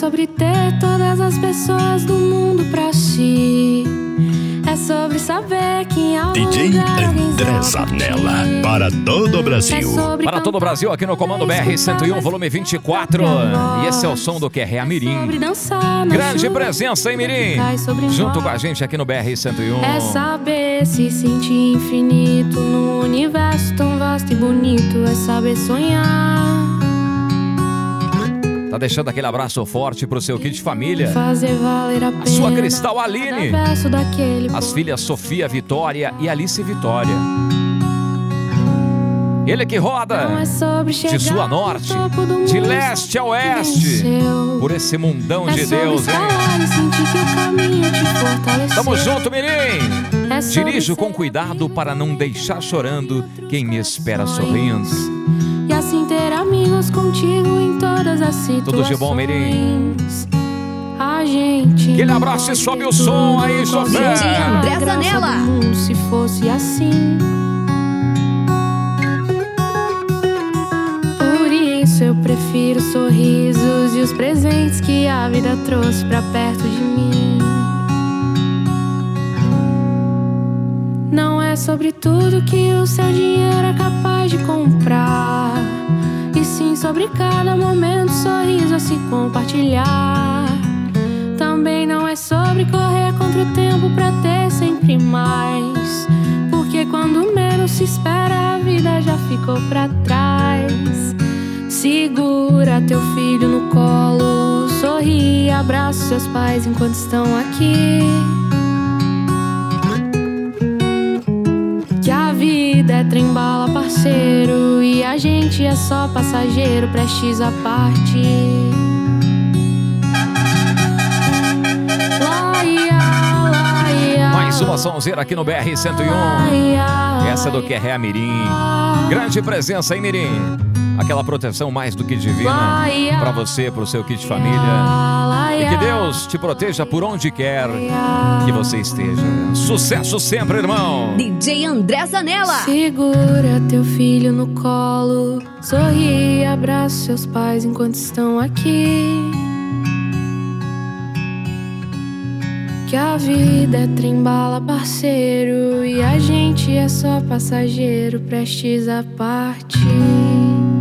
sobre ter todas as pessoas do mundo pra si. É sobre saber que em algum DJ lugar André Zanella, para todo o Brasil. Para todo o Brasil, aqui no Comando BR-101, volume 24. E esse é o som do Querré Mirim. Grande presença em Mirim, junto com a gente aqui no BR-101. É saber se sentir infinito num universo tão vasto e bonito. É saber sonhar. Tá deixando aquele abraço forte pro seu kit família. Fazer valer a pena. A sua Cristal Aline. As filhas Sofia Vitória e Alice Vitória. Ele que roda de sul a norte, de leste a oeste, por esse mundão de Deus, hein? Tamo junto, Mirim! Dirijo com cuidado para não deixar chorando quem me espera sorrindo. E assim ter amigos contigo em todas as situações. Tudo de bom, Mirim. A gente. Aquele abraço e sobe o som aí, José. DJ André Zanella. Se fosse assim. Por isso eu prefiro os sorrisos e os presentes que a vida trouxe pra perto de mim. Não é sobre tudo que o seu dinheiro é capaz de comprar, e sim sobre cada momento, sorriso a se compartilhar. Também não é sobre correr contra o tempo pra ter sempre mais, porque quando menos se espera a vida já ficou pra trás. Segura teu filho no colo, sorri e abraça seus pais enquanto estão aqui. Que a vida é trem-bala, parceiro, e a gente é só passageiro, prestes a partir. Mais uma sonzeira aqui no BR-101. Essa é do Querré Mirim. Grande presença, hein, Mirim? Aquela proteção mais do que divina pra você, pro seu kit família. E que Deus te proteja por onde quer que você esteja. Sucesso sempre, irmão. DJ André Zanella. Segura teu filho no colo, sorri e abraça seus pais enquanto estão aqui. Que a vida é trem-bala, parceiro, e a gente é só passageiro, prestes a partir.